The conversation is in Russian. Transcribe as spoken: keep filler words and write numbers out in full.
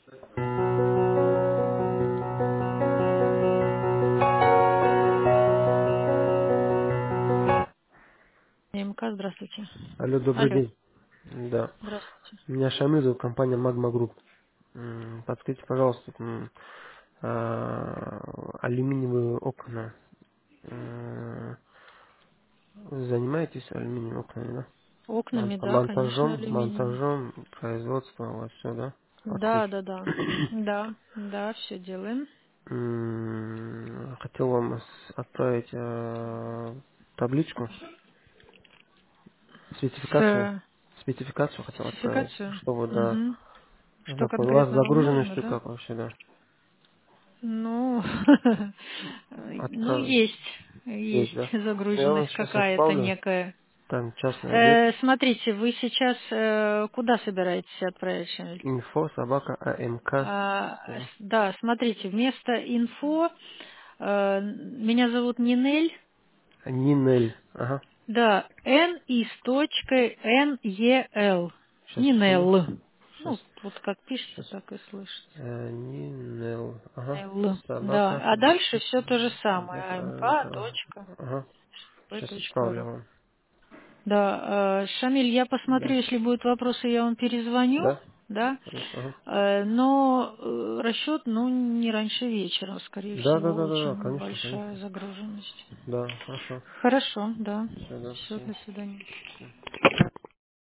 МК, здравствуйте. Алло, добрый Алло, день. Да. здравствуйте. Меня Шамиль зовут, компания Magma Group. М, Подскажите, пожалуйста, м, а, алюминиевые окна. М, Вы занимаетесь алюминиевыми окнами, да? Окнами, Мон- да, конечно, Монтажом, алюминиевыми. монтажом, производство, вот все, да? Под ключ. Да, да, да. Да, да, все делаем. М, Хотел вам с- отправить а, табличку, спецификацию. С Спецификацию хотел отправить, спецификацию. чтобы, да, Угу. Что запомнил. У вас конкретно вам нужно, загруженностью да? как вообще, да? Ну, ну, Отправить. есть, Есть, да? есть Я вам загруженность сейчас какая-то отправлю. некая. Там частный объект. Э, смотрите, вы сейчас э, куда собираетесь отправить, Шамиль? Инфо, собака, АМК. А, с- да, смотрите, вместо инфо э, меня зовут Нинель. Нинель. Ага. Да, Н из точкой Н Е Л. Сейчас, секунду. Нинелл. Сейчас. Ну, вот как пишется, Сейчас. так и слышится. Э, Нинел. Ага. Л. Да. Собака. А дальше все то же самое. Собака, АМК, АМК. точка, Ага. П Сейчас точка отправлю ру. вам. Да, э, Шамиль, я посмотрю, Да. если будут вопросы, я вам перезвоню, Да? да. Хорошо. Ага. Э, Но э, расчет, ну, не раньше вечера, скорее Да, да, всего, да, да, да, очень конечно, большая конечно. загруженность. Да, хорошо. Хорошо, да. Все, да, Все, спасибо. до свидания.